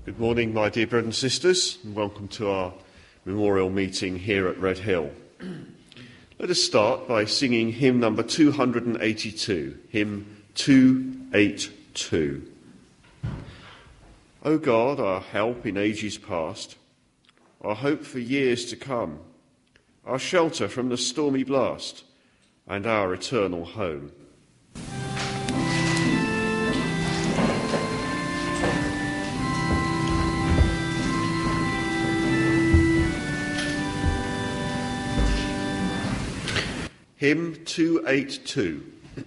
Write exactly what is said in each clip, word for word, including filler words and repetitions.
Good morning, my dear brothers and sisters, and welcome to our memorial meeting here at Red Hill. Let us start by singing hymn number two hundred eighty-two, hymn two eighty-two. O God, our help in ages past, our hope for years to come, our shelter from the stormy blast, and our eternal home. Hymn two eighty-two.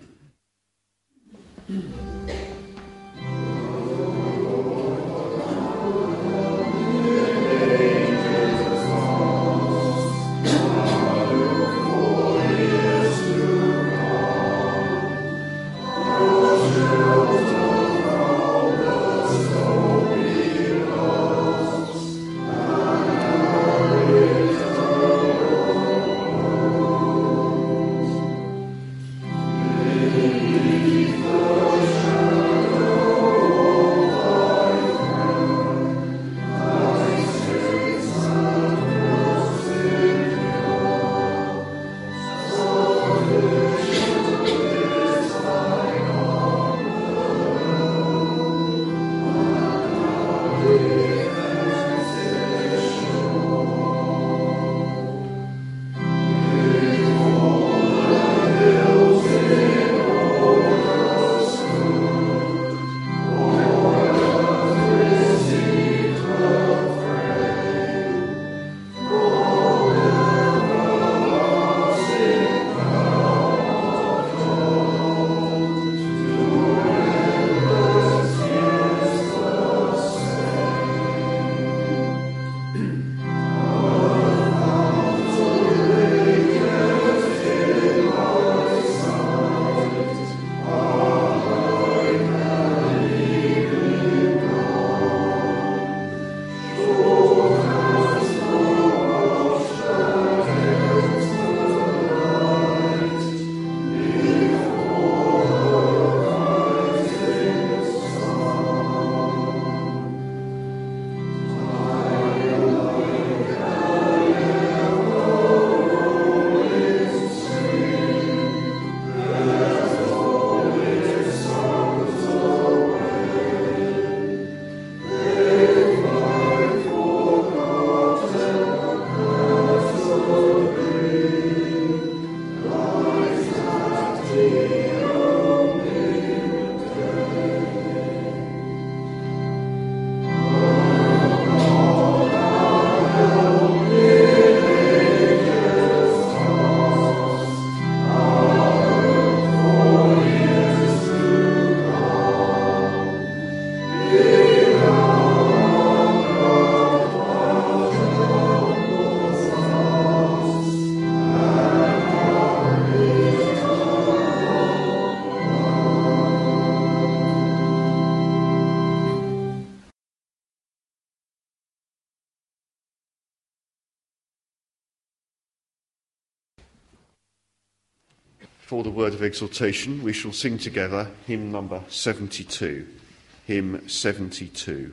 For the word of exhortation, we shall sing together hymn number seventy-two. Hymn seventy-two.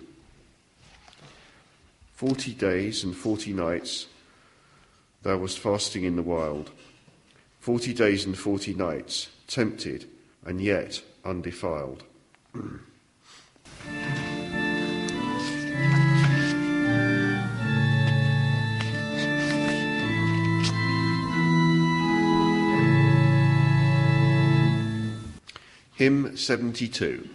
Forty days and forty nights thou wast fasting in the wild. Forty days and forty nights, tempted and yet undefiled. Hymn seventy-two.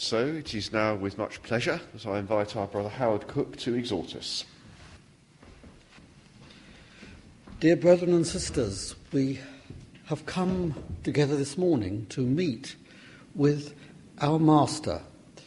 So it is now with much pleasure that I invite our brother Howard Cook to exhort us. Dear brethren and sisters, we have come together this morning to meet with our Master,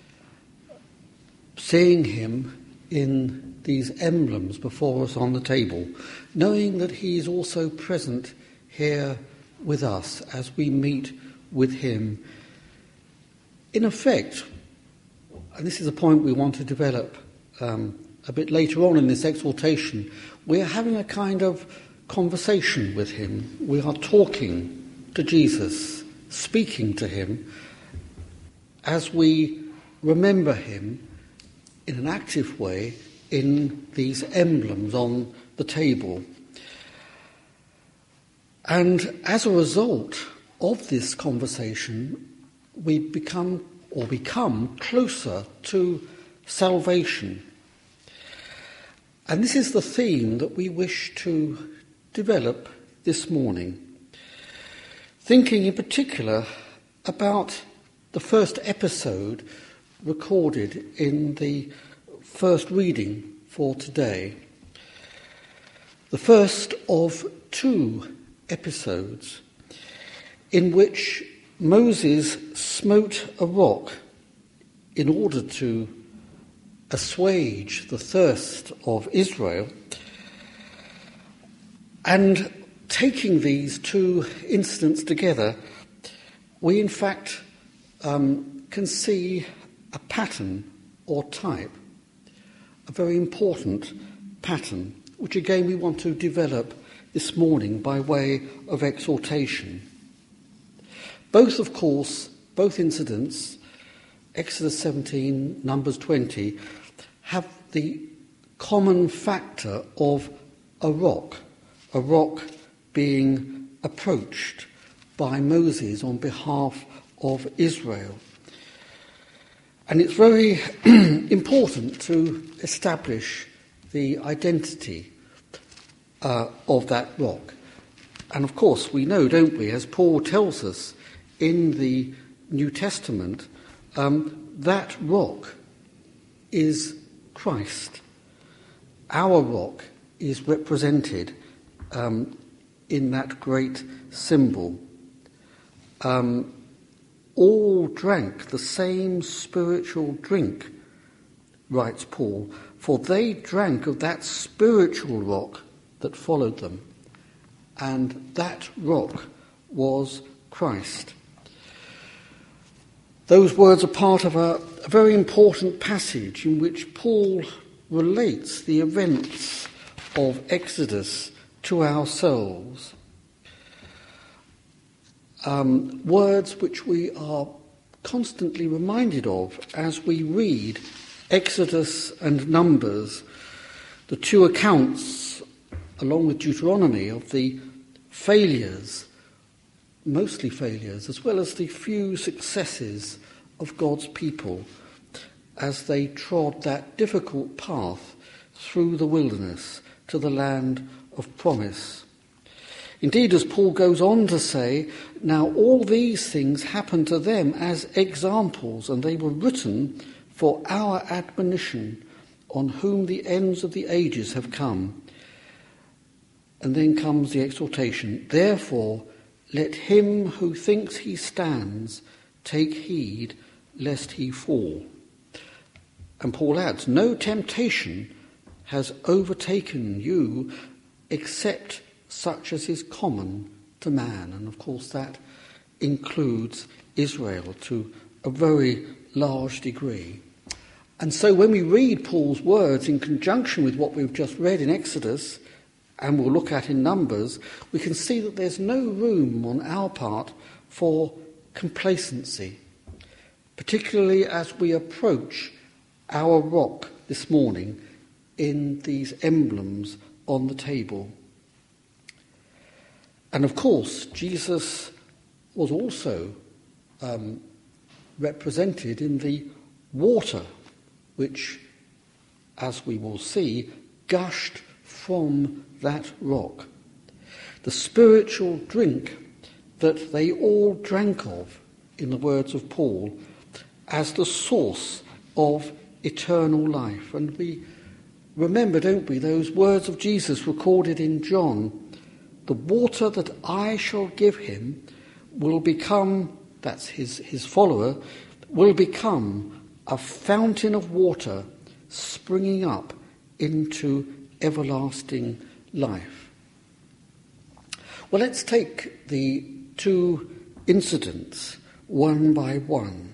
seeing him in these emblems before us on the table, knowing that he is also present here with us as we meet with him. In effect, and this is a point we want to develop um, a bit later on in this exhortation, we are having a kind of conversation with him. We are talking to Jesus, speaking to him as we remember him in an active way in these emblems on the table. And as a result of this conversation, we become or become closer to salvation. And this is the theme that we wish to develop this morning, thinking in particular about the first episode recorded in the first reading for today. The first of two episodes in which Moses smote a rock in order to assuage the thirst of Israel. And taking these two incidents together, we in fact um, can see a pattern or type, a very important pattern, which again we want to develop this morning by way of exhortation. Both, of course, both incidents, Exodus seventeen, Numbers twenty, have the common factor of a rock, a rock being approached by Moses on behalf of Israel. And it's very important to establish the identity uh, of that rock. And of course, we know, don't we, as Paul tells us in the New Testament, um, that rock is Christ. Our rock is represented um, in that great symbol. Um, all drank the same spiritual drink, writes Paul, for they drank of that spiritual rock that followed them. And that rock was Christ. Those words are part of a, a very important passage in which Paul relates the events of Exodus to ourselves. Um, words which we are constantly reminded of as we read Exodus and Numbers, the two accounts, along with Deuteronomy, of the failures, mostly failures, as well as the few successes of God's people as they trod that difficult path through the wilderness to the land of promise. Indeed, as Paul goes on to say, now all these things happened to them as examples, and they were written for our admonition, on whom the ends of the ages have come. And then comes the exhortation, therefore let him who thinks he stands take heed lest he fall. And Paul adds, no temptation has overtaken you except such as is common to man. And of course that includes Israel to a very large degree. And so when we read Paul's words in conjunction with what we've just read in Exodus, and we'll look at in Numbers, we can see that there's no room on our part for complacency, particularly as we approach our rock this morning in these emblems on the table. And of course, Jesus was also um, represented in the water, which, as we will see, gushed from that rock. The spiritual drink that they all drank of, in the words of Paul, as the source of eternal life. And we remember, don't we, those words of Jesus recorded in John: the water that I shall give him will become, that's his, his follower, will become a fountain of water springing up into everlasting life. Well, let's take the two incidents one by one.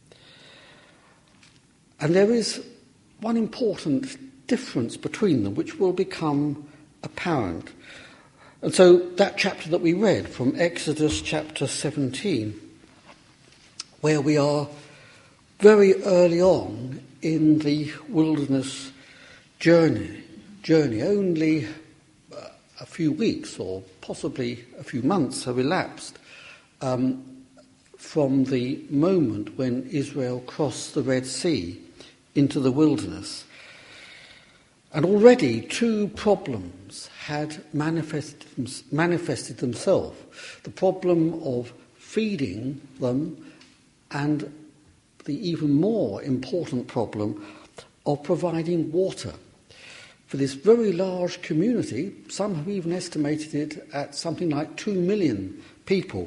And there is one important difference between them which will become apparent. And so that chapter that we read from Exodus chapter seventeen, where we are very early on in the wilderness journey, journey, only a few weeks or possibly a few months have elapsed um, from the moment when Israel crossed the Red Sea into the wilderness. And already two problems had manifested, manifested themselves. The problem of feeding them, and the even more important problem of providing water for this very large community. Some have even estimated it at something like two million people.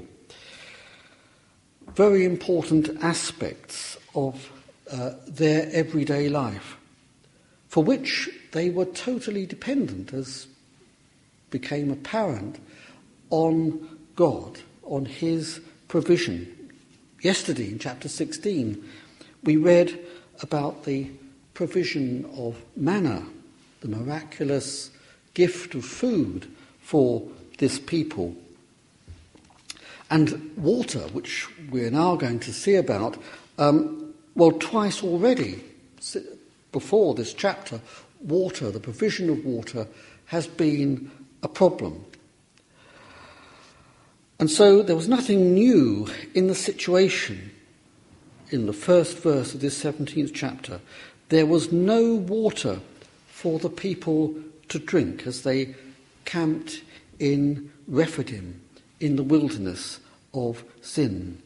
Very important aspects of uh, their everyday life, for which they were totally dependent, as became apparent, on God, on his provision. Yesterday, in chapter sixteen, we read about the provision of manna, the miraculous gift of food for this people. And water, which we're now going to see about, um, well, twice already, before this chapter, water, the provision of water, has been a problem. And so there was nothing new in the situation in the first verse of this seventeenth chapter. There was no water for the people to drink as they camped in Rephidim, in the wilderness of Sin.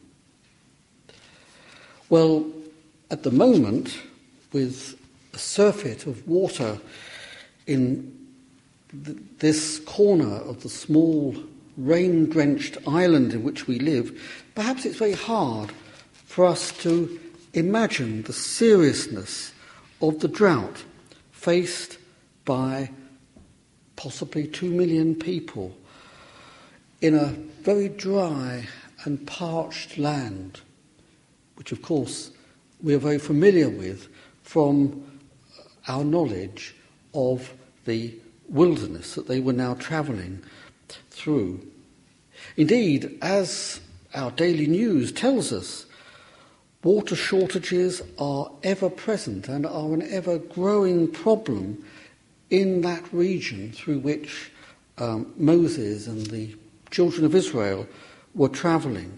Well, at the moment, with a surfeit of water in th- this corner of the small rain-drenched island in which we live, perhaps it's very hard for us to imagine the seriousness of the drought faced by possibly two million people in a very dry and parched land, which of course we are very familiar with from our knowledge of the wilderness that they were now travelling through. Indeed, as our daily news tells us, water shortages are ever present and are an ever growing problem in that region through which um, Moses and the children of Israel were travelling.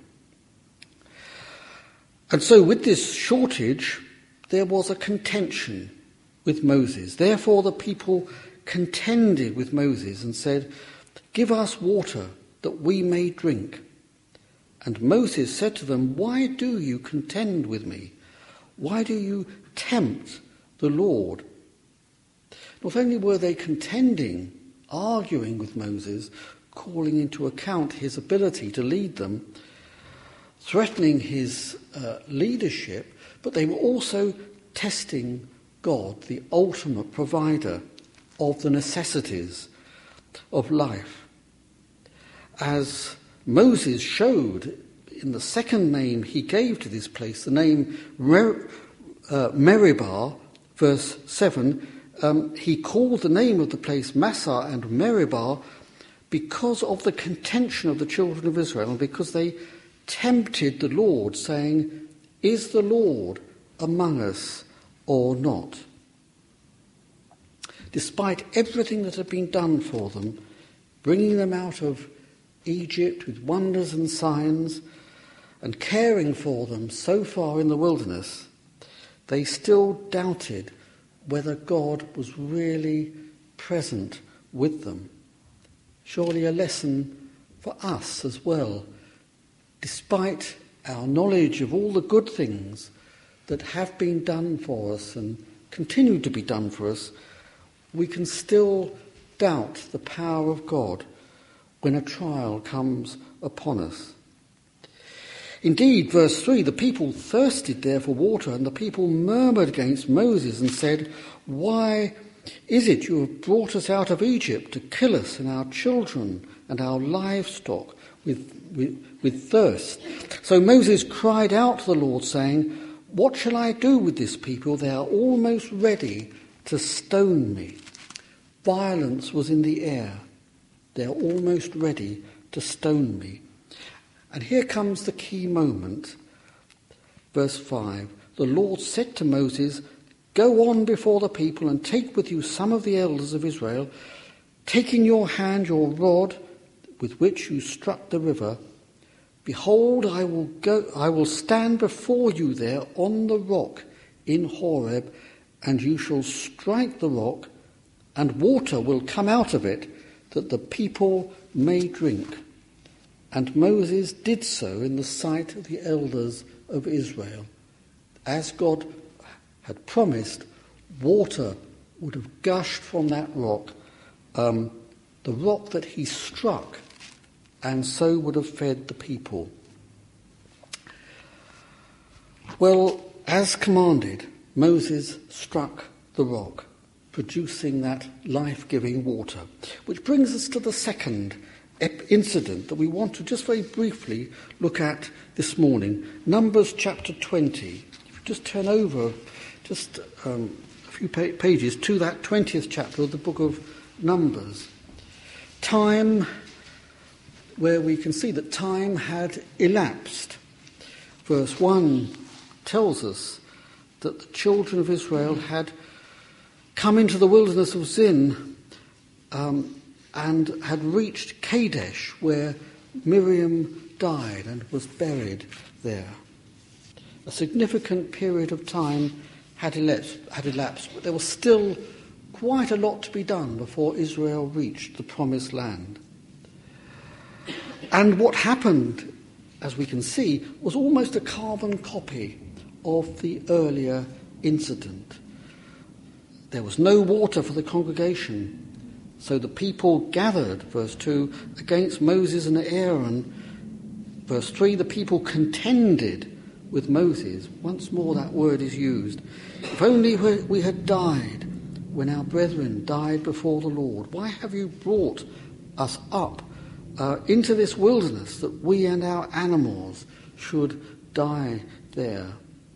And so with this shortage, there was a contention with Moses. Therefore the people contended with Moses and said, "Give us water that we may drink." And Moses said to them, "Why do you contend with me? Why do you tempt the Lord?" Not only were they contending, arguing with Moses, calling into account his ability to lead them, threatening his uh, leadership, but they were also testing God, the ultimate provider of the necessities of life. As Moses showed in the second name he gave to this place, the name Mer- uh, Meribah, verse seven, um, he called the name of the place Massah and Meribah because of the contention of the children of Israel and because they tempted the Lord, saying, "Is the Lord among us or not?" Despite everything that had been done for them, bringing them out of Egypt with wonders and signs, and caring for them so far in the wilderness, they still doubted whether God was really present with them. Surely a lesson for us as well. Despite our knowledge of all the good things that have been done for us and continue to be done for us, we can still doubt the power of God when a trial comes upon us. Indeed, verse three, the people thirsted there for water, and the people murmured against Moses and said, "Why is it you have brought us out of Egypt to kill us and our children and our livestock with, with, with thirst?" So Moses cried out to the Lord, saying, "What shall I do with this people? They are almost ready to stone me." Violence was in the air. They are almost ready to stone me. And here comes the key moment. Verse five, the Lord said to Moses, "Go on before the people and take with you some of the elders of Israel, take in your hand your rod with which you struck the river. Behold, I will go, I will stand before you there on the rock in Horeb, and you shall strike the rock, and water will come out of it, that the people may drink." And Moses did so in the sight of the elders of Israel. As God had promised, water would have gushed from that rock, um, the rock that he struck, and so would have fed the people. Well, as commanded, Moses struck the rock, producing that life-giving water. Which brings us to the second incident that we want to just very briefly look at this morning. Numbers chapter twenty. If you just turn over just um, a few pa- pages to that twentieth chapter of the book of Numbers. Time, where we can see that time had elapsed. Verse one tells us that the children of Israel had come into the wilderness of Zin um, and had reached Kadesh, where Miriam died and was buried there. A significant period of time had elapsed, had elapsed, but there was still quite a lot to be done before Israel reached the promised land. And what happened, as we can see, was almost a carbon copy of the earlier incident. There was no water for the congregation, so the people gathered, verse two, against Moses and Aaron. Verse three, the people contended with Moses. Once more that word is used. If only we had died when our brethren died before the Lord. Why have you brought us up uh, into this wilderness that we and our animals should die there?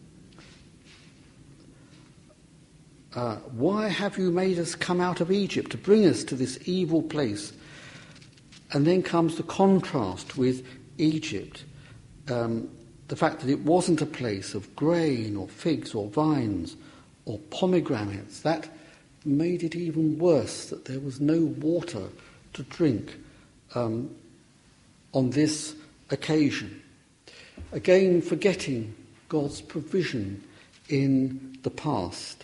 Uh, why have you made us come out of Egypt to bring us to this evil place? And then comes the contrast with Egypt. Um, the fact that it wasn't a place of grain or figs or vines or pomegranates. That made it even worse, that there was no water to drink um, on this occasion. Again, forgetting God's provision in the past.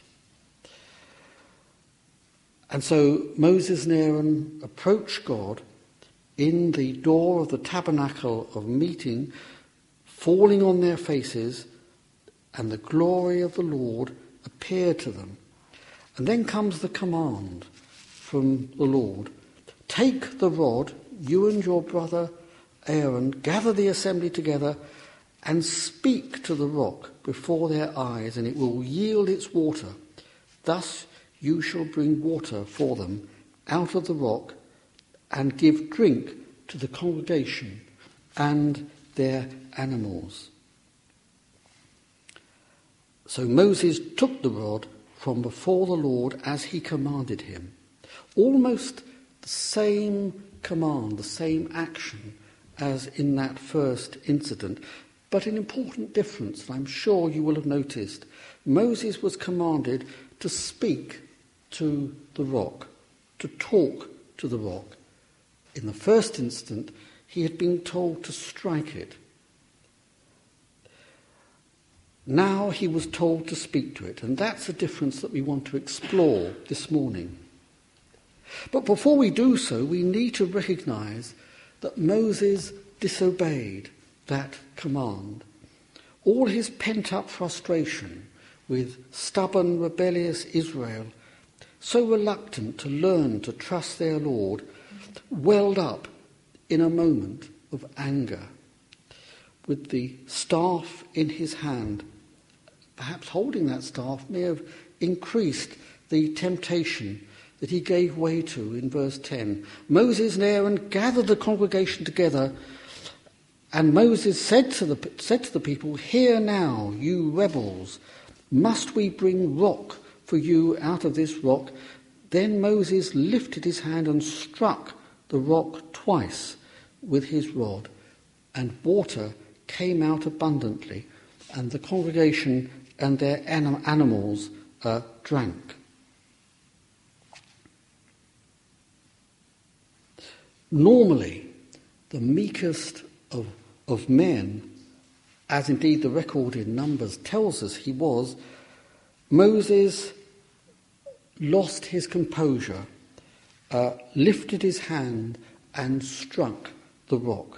And so Moses and Aaron approach God in the door of the tabernacle of meeting, falling on their faces, and the glory of the Lord appeared to them. And then comes the command from the Lord: take the rod, you and your brother Aaron, gather the assembly together, and speak to the rock before their eyes, and it will yield its water. Thus you shall bring water for them out of the rock, and give drink to the congregation and their animals. So Moses took the rod from before the Lord as he commanded him. Almost the same command, the same action as in that first incident, but an important difference, I'm sure you will have noticed. Moses was commanded to speak to the rock, to talk to the rock. In the first instant, he had been told to strike it. Now he was told to speak to it, and that's a difference that we want to explore this morning. But before we do so, we need to recognize that Moses disobeyed that command. all his pent-up frustration with stubborn, rebellious Israel, so reluctant to learn to trust their Lord, welled up in a moment of anger. With the staff in his hand, perhaps holding that staff may have increased the temptation that he gave way to in verse ten. Moses and Aaron gathered the congregation together, and Moses said to the, said to the people, "Hear now, you rebels, must we bring rock for you out of this rock?" Then Moses lifted his hand and struck the rock twice with his rod, and water came out abundantly, and the congregation and their anim- animals uh, drank. Normally, the meekest of, of men, as indeed the record in Numbers tells us he was, Moses lost his composure, uh, lifted his hand and struck the rock.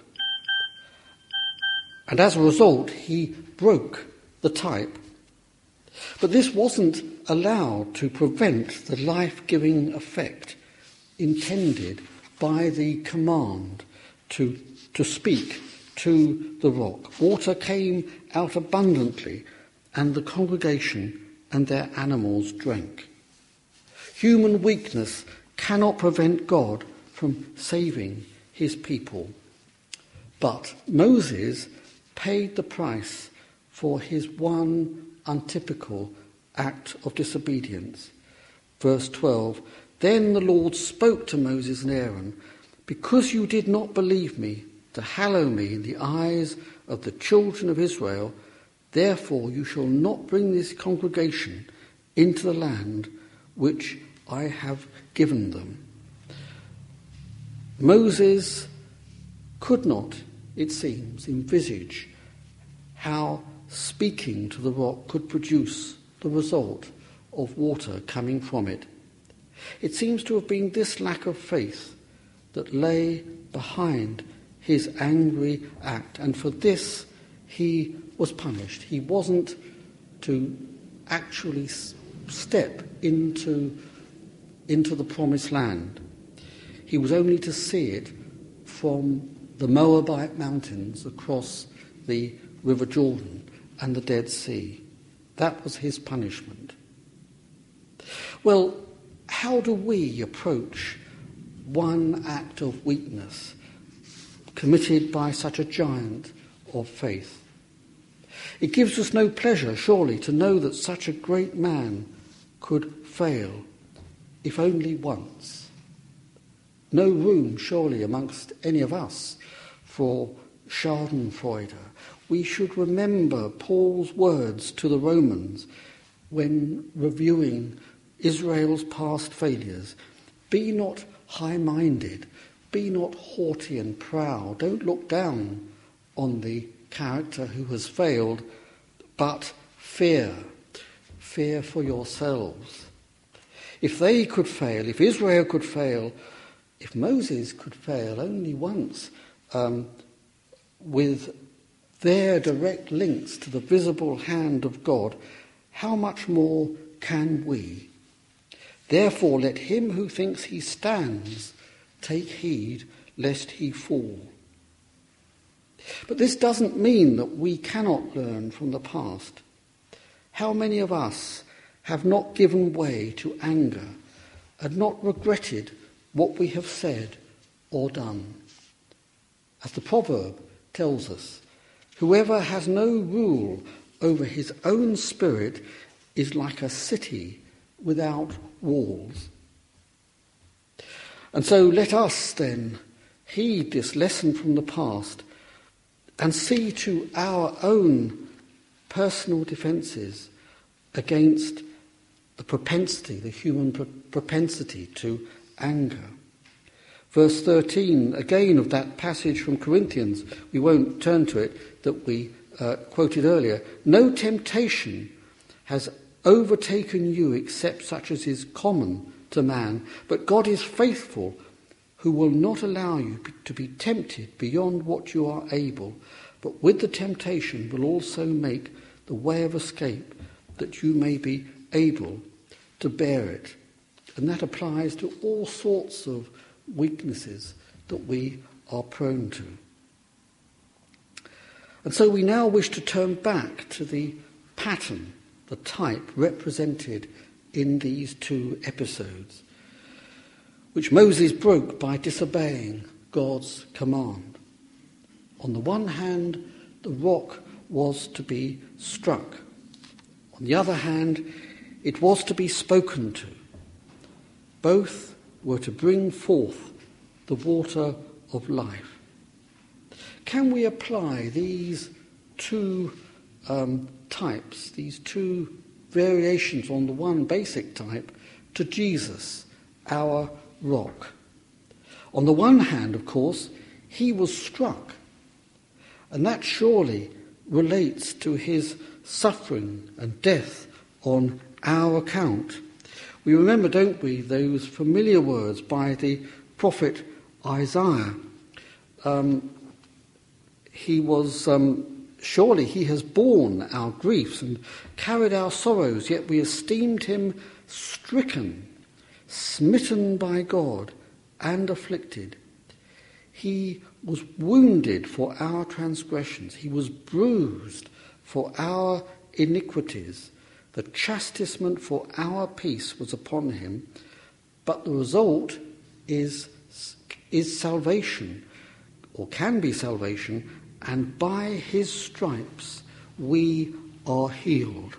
And as a result, he broke the type. But this wasn't allowed to prevent the life-giving effect intended by the command to, to speak to the rock. Water came out abundantly, and the congregation and their animals drank. Human weakness cannot prevent God from saving his people. But Moses paid the price for his one untypical act of disobedience. Verse twelve, "Then the Lord spoke to Moses and Aaron, 'Because you did not believe me to hallow me in the eyes of the children of Israel, therefore you shall not bring this congregation into the land which I have given them.'" Moses could not, it seems, envisage how speaking to the rock could produce the result of water coming from it. It seems to have been this lack of faith that lay behind his angry act, and for this he was punished. He wasn't to actually step into, into the promised land. He was only to see it from the Moabite mountains across the River Jordan and the Dead Sea. That was his punishment. Well, how do we approach one act of weakness committed by such a giant of faith? It gives us no pleasure, surely, to know that such a great man could fail, if only once. No room, surely, amongst any of us for schadenfreude. We should remember Paul's words to the Romans when reviewing Israel's past failures. Be not high-minded, be not haughty and proud. Don't look down on the character who has failed, but fear, fear for yourselves. If they could fail, if Israel could fail, if Moses could fail only once, um, with their direct links to the visible hand of God, how much more can we? Therefore, let him who thinks he stands take heed lest he fall. But this doesn't mean that we cannot learn from the past. How many of us have not given way to anger and not regretted what we have said or done? As the proverb tells us, whoever has no rule over his own spirit is like a city without walls. And so let us then heed this lesson from the past and see to our own personal defences against the propensity, the human propensity to anger. Verse thirteen, again of that passage from Corinthians, we won't turn to it, that we uh, quoted earlier. No temptation has overtaken you except such as is common to man, but God is faithful, who will not allow you to be tempted beyond what you are able, but with the temptation will also make the way of escape, that you may be able to bear it. And that applies to all sorts of weaknesses that we are prone to. And so we now wish to turn back to the pattern, the type represented in these two episodes, which Moses broke by disobeying God's command. On the one hand, the rock was to be struck. On the other hand, it was to be spoken to. Both were to bring forth the water of life. Can we apply these two um, types, these two variations on the one basic type, to Jesus, our rock? On the one hand, of course, he was struck, and that surely relates to his suffering and death on our account. We remember, don't we, those familiar words by the prophet Isaiah. Um, he was, um, surely he has borne our griefs and carried our sorrows, yet we esteemed him stricken, smitten by God, and afflicted. He was wounded for our transgressions. He was bruised for our iniquities. The chastisement for our peace was upon him, but the result is, is salvation, or can be salvation, and by his stripes we are healed.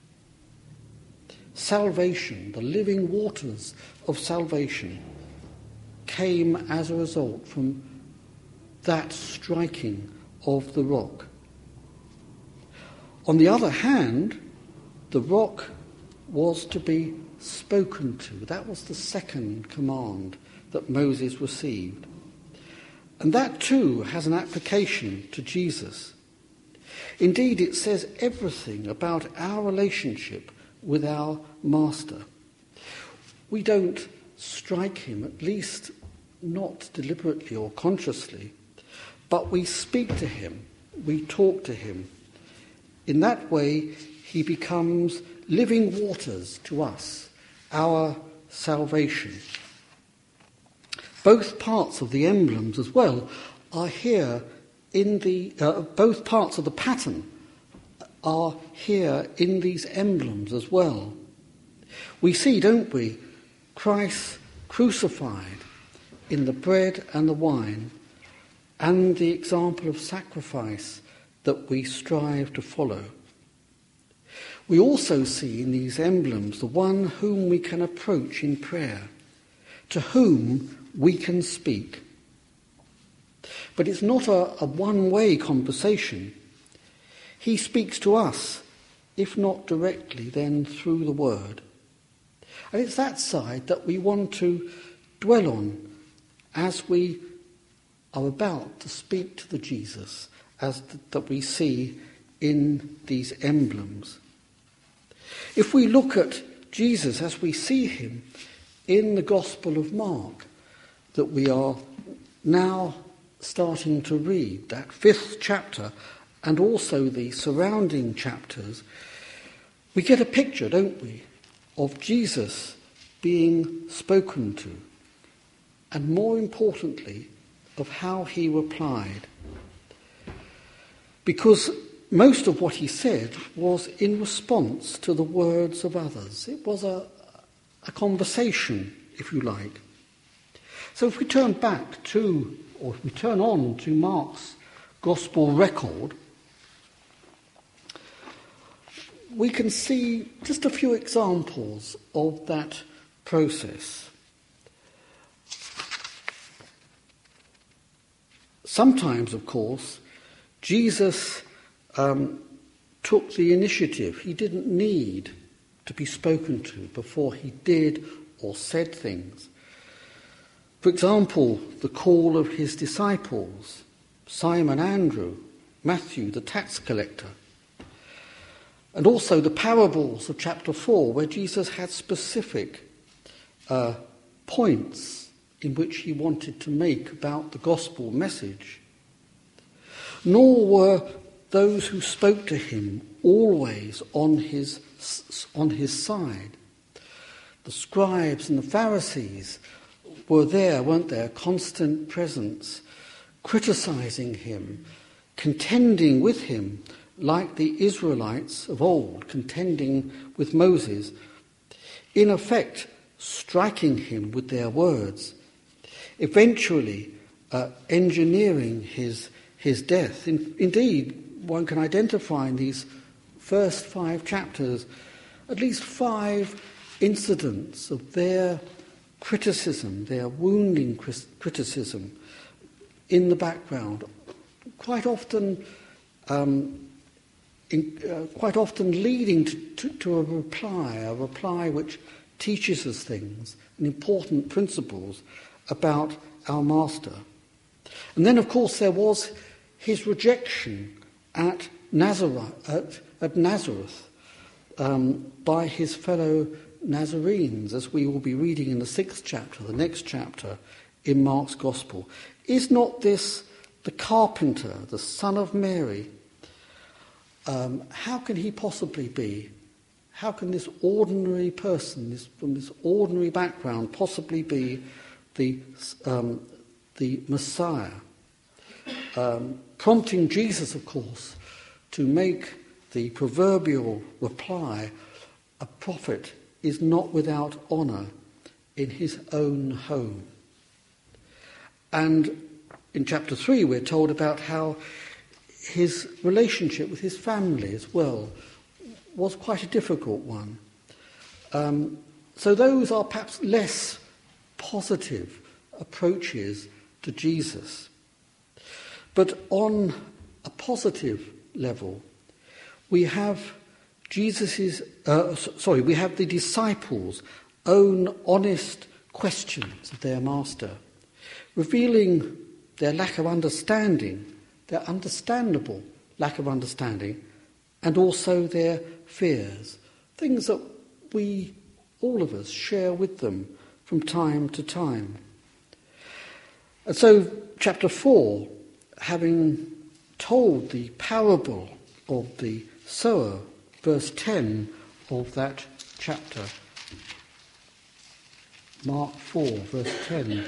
Salvation, the living waters of salvation, came as a result from that striking of the rock. On the other hand, the rock was to be spoken to. That was the second command that Moses received. And that too has an application to Jesus. Indeed, it says everything about our relationship with our Master. We don't strike him, at least not deliberately or consciously, but we speak to him, we talk to him. In that way, he becomes living waters to us, our salvation. Both parts of the emblems as well are here in the, uh, both parts of the pattern are here in these emblems as well. We see, don't we, Christ crucified in the bread and the wine, and the example of sacrifice that we strive to follow. We also see in these emblems the one whom we can approach in prayer, to whom we can speak. But it's not a, a one-way conversation. He speaks to us, if not directly, then through the word. And it's that side that we want to dwell on as we are about to speak to the Jesus as th- that we see in these emblems. If we look at Jesus as we see him in the Gospel of Mark that we are now starting to read, that fifth chapter, and also the surrounding chapters, we get a picture, don't we, of Jesus being spoken to, and more importantly, of how he replied. Because most of what he said was in response to the words of others. It was a, a conversation, if you like. So if we turn back to, or if we turn on to Mark's Gospel record, we can see just a few examples of that process. Sometimes, of course, Jesus um, took the initiative. He didn't need to be spoken to before he did or said things. For example, the call of his disciples, Simon, Andrew, Matthew, the tax collector, and also the parables of chapter four, where Jesus had specific uh, points in which he wanted to make about the gospel message. nor were those who spoke to him always on his, on his side. The scribes and the Pharisees were there, weren't there, constant presence, criticizing him, contending with him, like the Israelites of old, contending with Moses, in effect striking him with their words, eventually uh, engineering his, his death. In, indeed, one can identify in these first five chapters at least five incidents of their criticism, their wounding criticism in the background, quite often um, in, uh, quite often leading to, to, to a reply, a reply which teaches us things and important principles about our Master. And then, of course, there was his rejection at Nazareth, at, at Nazareth um, by his fellow Nazarenes, as we will be reading in the sixth chapter, the next chapter in Mark's Gospel. Is not this the carpenter, the son of Mary? Um, how can he possibly be? How can this ordinary person, this, from this ordinary background, possibly be the, um, the Messiah? Um, prompting Jesus, of course, to make the proverbial reply, a prophet is not without honour in his own home. And in chapter three we're told about how his relationship with his family as well was quite a difficult one. Um, so those are perhaps less positive approaches to Jesus. But on a positive level, we have Jesus's, uh, sorry, we have the disciples' own honest questions of their Master, revealing their lack of understanding, their understandable lack of understanding, and also their fears, things that we, all of us, share with them from time to time. And so, chapter four, having told the parable of the sower, verse ten of that chapter, Mark four, verse ten,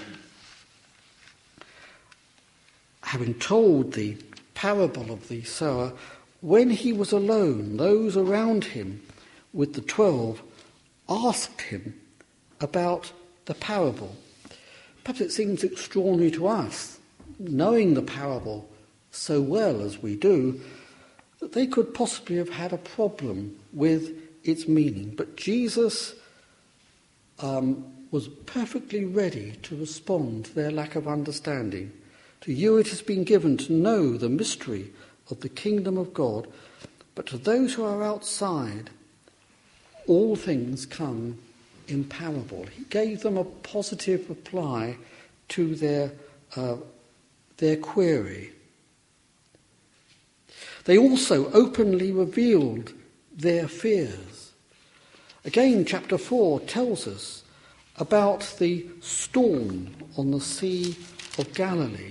having told the parable of the sower, when he was alone, those around him with the twelve asked him about the parable. Perhaps it seems extraordinary to us, knowing the parable so well as we do, that they could possibly have had a problem with its meaning. But Jesus um, was perfectly ready to respond to their lack of understanding. To you it has been given to know the mystery of the kingdom of God, but to those who are outside, all things come in parable. He gave them a positive reply to their, uh, their query. They also openly revealed their fears. Again, chapter four tells us about the storm on the Sea of Galilee,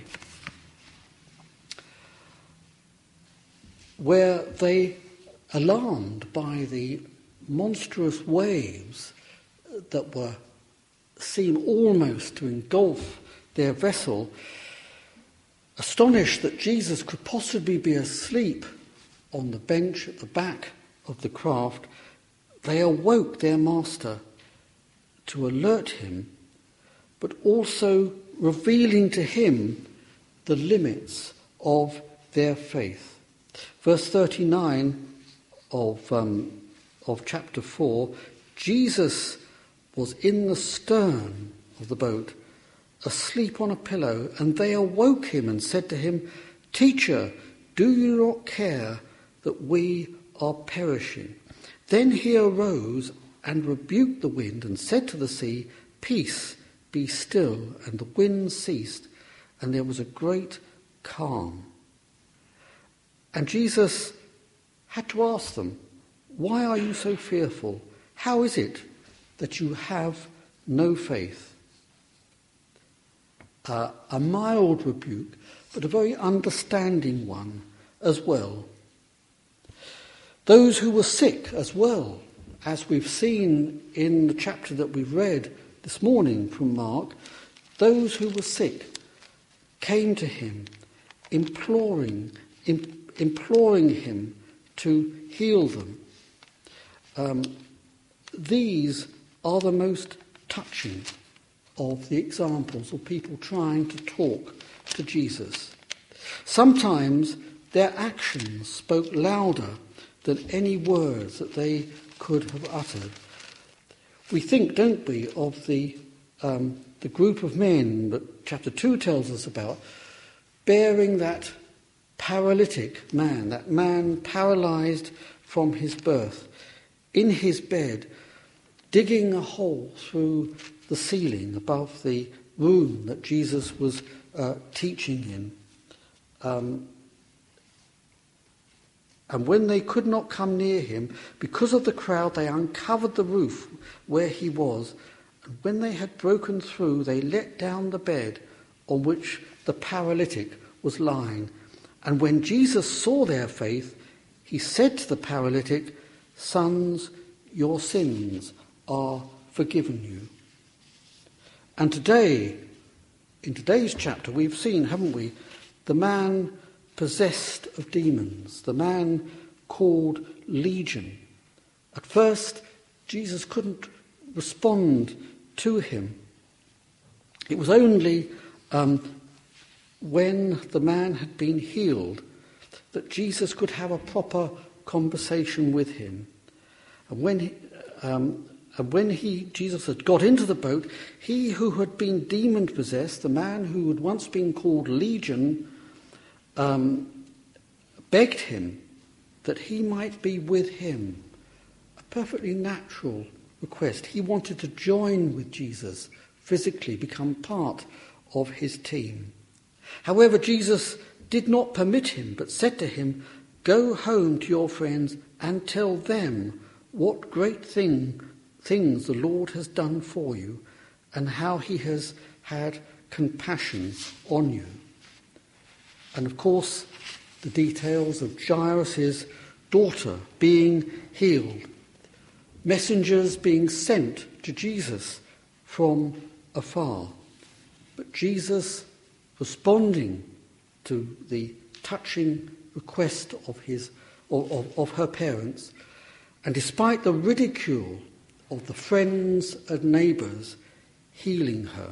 where they, alarmed by the monstrous waves that were seem almost to engulf their vessel, astonished that Jesus could possibly be asleep on the bench at the back of the craft, they awoke their master to alert him, but also revealing to him the limits of their faith. Verse thirty-nine of, um, of chapter four, Jesus was in the stern of the boat, asleep on a pillow, and they awoke him and said to him, "Teacher, do you not care that we are perishing?" Then he arose and rebuked the wind and said to the sea, "Peace, be still." And the wind ceased, and there was a great calm. And Jesus had to ask them, "Why are you so fearful? How is it that you have no faith?" Uh, a mild rebuke, but a very understanding one as well. Those who were sick as well, as we've seen in the chapter that we've read this morning from Mark, those who were sick came to him, imploring, im- imploring him to heal them. Um, these are the most touching of the examples of people trying to talk to Jesus. Sometimes their actions spoke louder than any words that they could have uttered. We think, don't we, of the um, the group of men that chapter two tells us about, bearing that paralytic man, that man paralysed from his birth, in his bed, digging a hole through the ceiling above the room that Jesus was uh, teaching in. Um, and when they could not come near him, because of the crowd, they uncovered the roof where he was. And when they had broken through, they let down the bed on which the paralytic was lying. And when Jesus saw their faith, he said to the paralytic, "Sons, your sins are forgiven you." And today, in today's chapter, we've seen, haven't we, the man possessed of demons, the man called Legion. At first, Jesus couldn't respond to him. It was only um, when the man had been healed that Jesus could have a proper conversation with him. And when he, um, and when he, Jesus had got into the boat, he who had been demon-possessed, the man who had once been called Legion, um, begged him that he might be with him. A perfectly natural request. He wanted to join with Jesus, physically become part of his team. However, Jesus did not permit him, but said to him, "Go home to your friends and tell them what great thing, things the Lord has done for you, and how he has had compassion on you." And of course, the details of Jairus' daughter being healed, messengers being sent to Jesus from afar, but Jesus responding to the touching request of his of, of, of her parents, and despite the ridicule of the friends and neighbours, healing her.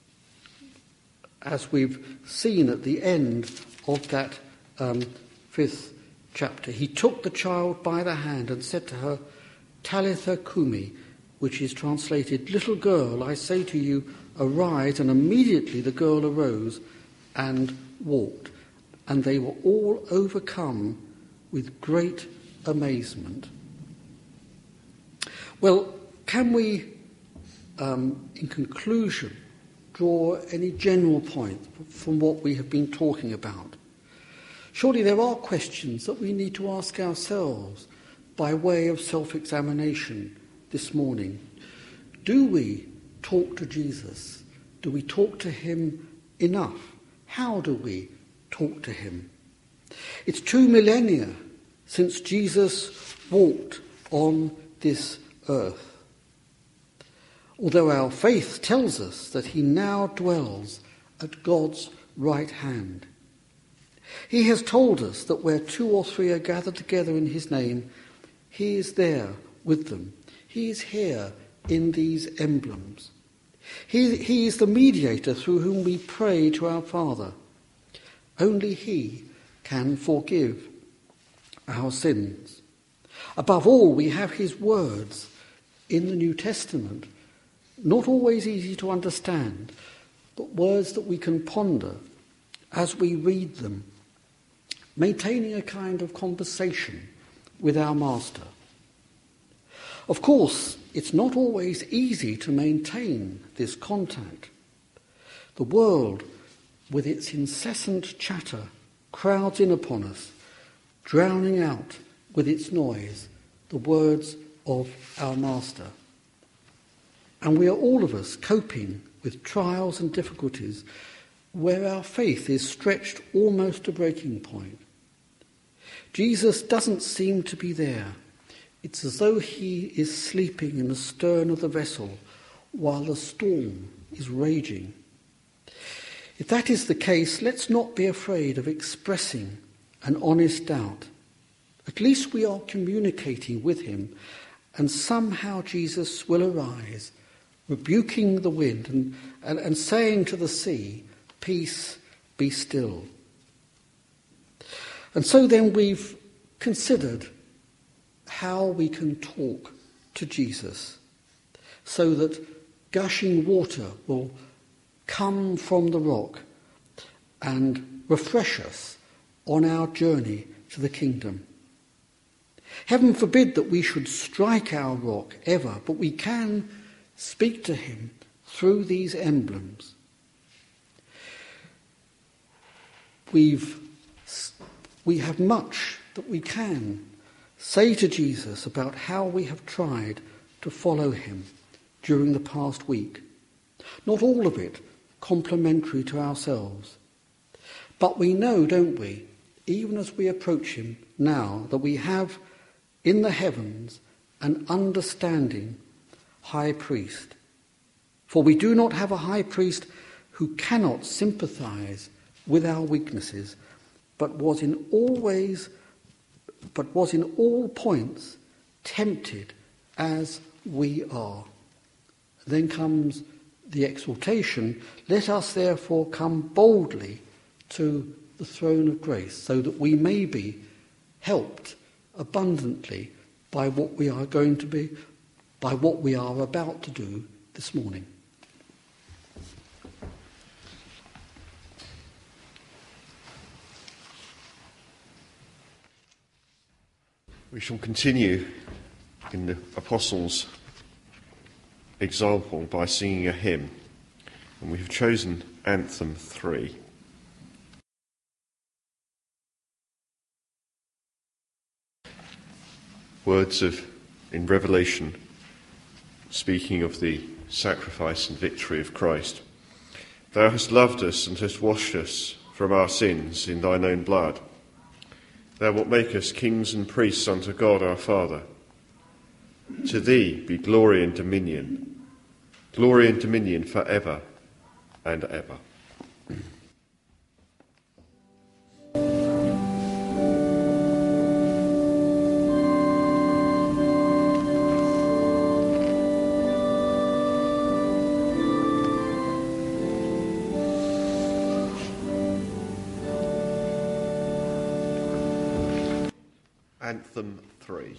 As we've seen at the end of that um, fifth chapter, he took the child by the hand and said to her, "Talitha Kumi," which is translated, "Little girl, I say to you, arise." And immediately the girl arose and walked. And they were all overcome with great amazement. Well, can we, um, in conclusion, draw any general point from what we have been talking about? Surely there are questions that we need to ask ourselves by way of self-examination this morning. Do we talk to Jesus? Do we talk to him enough? How do we talk to him? It's two millennia since Jesus walked on this earth. Although our faith tells us that he now dwells at God's right hand. He has told us that where two or three are gathered together in his name, he is there with them. He is here in these emblems. He, he is the mediator through whom we pray to our Father. Only he can forgive our sins. Above all, we have his words in the New Testament, not always easy to understand, but words that we can ponder as we read them, maintaining a kind of conversation with our Master. Of course, it's not always easy to maintain this contact. The world, with its incessant chatter, crowds in upon us, drowning out with its noise the words of our Master. And we are all of us coping with trials and difficulties where our faith is stretched almost to breaking point. Jesus doesn't seem to be there. It's as though he is sleeping in the stern of the vessel while the storm is raging. If that is the case, let's not be afraid of expressing an honest doubt. At least we are communicating with him, and somehow Jesus will arise, rebuking the wind and, and, and saying to the sea, "Peace, be still." And so then we've considered how we can talk to Jesus so that gushing water will come from the rock and refresh us on our journey to the kingdom. Heaven forbid that we should strike our rock ever, but we can speak to him through these emblems. We've, we have much that we can say to Jesus about how we have tried to follow him during the past week. Not all of it complimentary to ourselves. But we know, don't we, even as we approach him now, that we have in the heavens an understanding high priest. For we do not have a high priest who cannot sympathize with our weaknesses, but was in all ways, but was in all points tempted as we are. Then comes the exhortation, "Let us therefore come boldly to the throne of grace, so that we may be helped abundantly by what we are going to be, by what we are about to do this morning." We shall continue in the Apostles' example by singing a hymn, and we have chosen Anthem three. Words of in Revelation, speaking of the sacrifice and victory of Christ. "Thou hast loved us and hast washed us from our sins in thine own blood. Thou wilt make us kings and priests unto God our Father. To thee be glory and dominion, glory and dominion for ever and ever." Anthem three.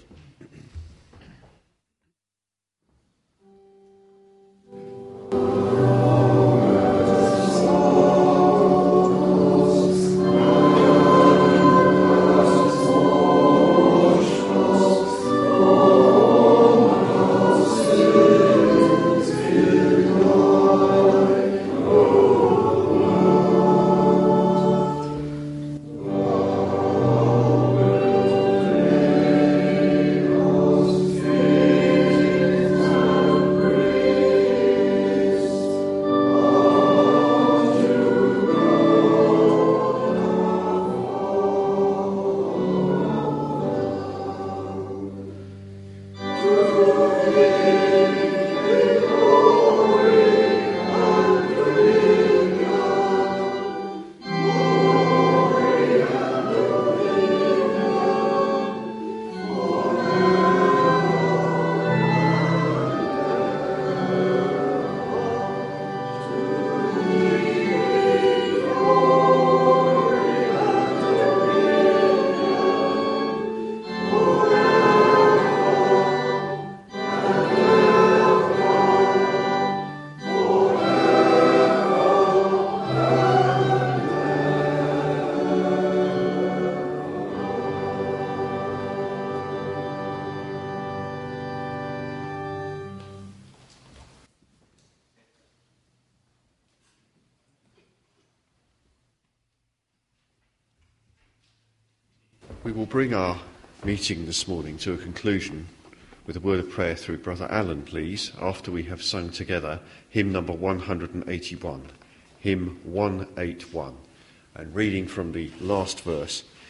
We will bring our meeting this morning to a conclusion with a word of prayer through Brother Alan, please, after we have sung together hymn number one hundred eighty-one, hymn one eighty-one, and reading from the last verse.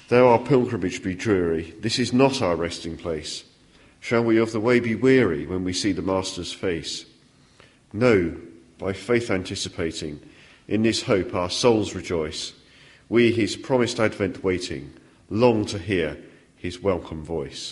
Though our pilgrimage be dreary, this is not our resting place. Shall we of the way be weary when we see the Master's face? No, by faith anticipating, in this hope our souls rejoice. We, his promised advent waiting, long to hear his welcome voice.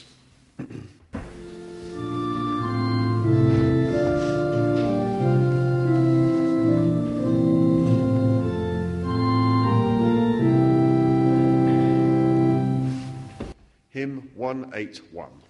Hymn one eighty-one.